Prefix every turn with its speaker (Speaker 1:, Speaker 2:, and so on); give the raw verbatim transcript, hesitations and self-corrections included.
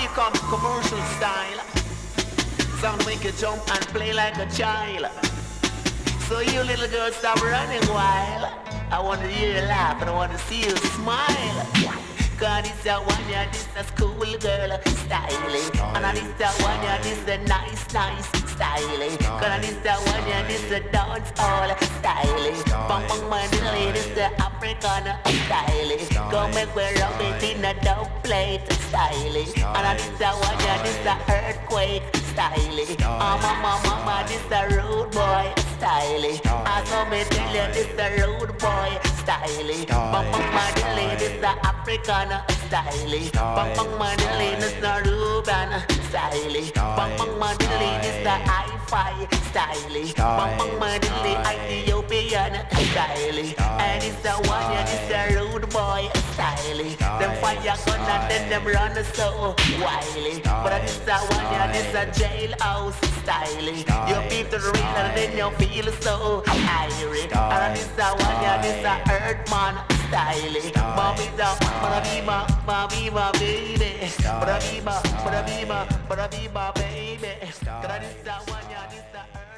Speaker 1: here comes commercial style. Sound make you jump and play like a child. So you little girl stop running wild. I wanna hear you laugh and I wanna see you smile. Cause this that one, yeah, this a school girl styling. And I this that one, yeah, this a nice, nice styling. Cause this that one, yeah, this a dance hall styling. Bang bang my this the African styling. Go make we rub it in a dub plate styling. And I this that one, yeah, this the earthquake styling. Oh mama, mama, this the rude boy styling. I saw me tell you this the rude boy styling. Bang bang my this the African styling. Bang bang Madeline is the Ruben styling. Bang bang Madeline is the hi-fi styling. Bang bang Madeline Ethiopian styling. And it's the one, yeah, it's the rude boy styling. Them fire gun and then them run so wily. But it's the one, yeah, it's the jailhouse styling. You beat the real and then you feel so irie. And it's the one, yeah, it's the earthman styling. Mommy da, bada be ma, ma be my baby. Bada be ma, bada be ma, bada be my baby. Cause this that one, yeah, this the